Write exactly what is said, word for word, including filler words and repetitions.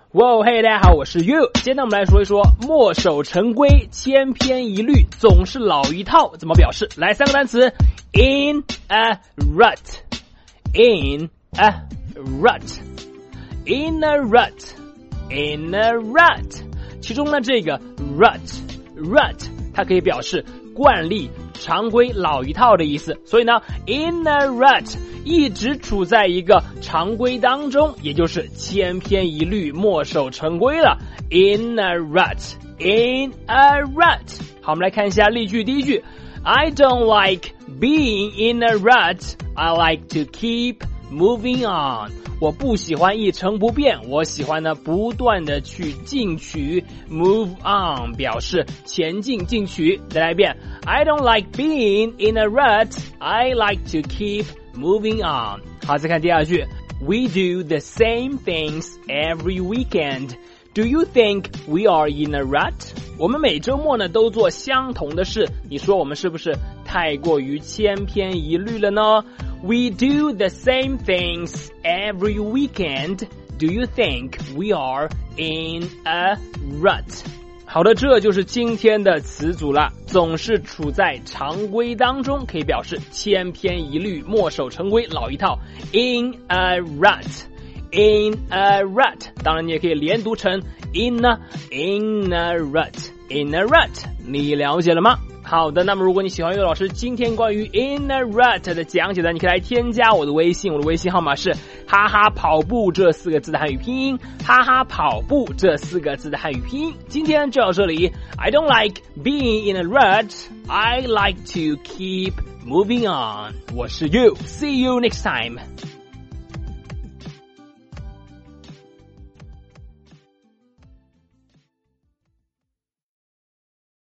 哇嘿，大家好，我是 You。今天呢，我们来说一说墨守成规、千篇一律、总是老一套怎么表示。来，三个单词 ：in a rut，in a rut，in a rut，in a rut。其中呢，这个 rut，rut 它可以表示惯例、常规、老一套的意思。所以呢 ，in a rut 一直处在一个常规当中，也就是千篇一律、墨守成规了。In a rut, in a rut。好，我们来看一下例句。第一句 ，I don't like being in a rut. I like to keep moving on。我不喜欢一成不变，我喜欢呢不断的去进取 ，move on 表示前进进取。再来一遍 ，I don't like being in a rut. I like to keep moving on。好，再看第二句 ，We do the same things every weekend. Do you think we are in a rut? 我们每周末呢都做相同的事，你说我们是不是太过于千篇一律了呢？ We do the same things every weekend. Do you think we are in a rut? 好的，这就是今天的词组了。总是处在常规当中，可以表示千篇一律、墨守成规、老一套。In a rut.In a rut， 当然你也可以连读成 in a in a rut in a rut， 你了解了吗？好的，那么如果你喜欢岳老师今天关于 in a rut 的讲解呢，你可以来添加我的微信，我的微信号码是哈哈跑步这四个字的汉语拼音，哈哈跑步这四个字的汉语拼音。今天就到这里 ，I don't like being in a rut, I like to keep moving on。我是 You，see you next time。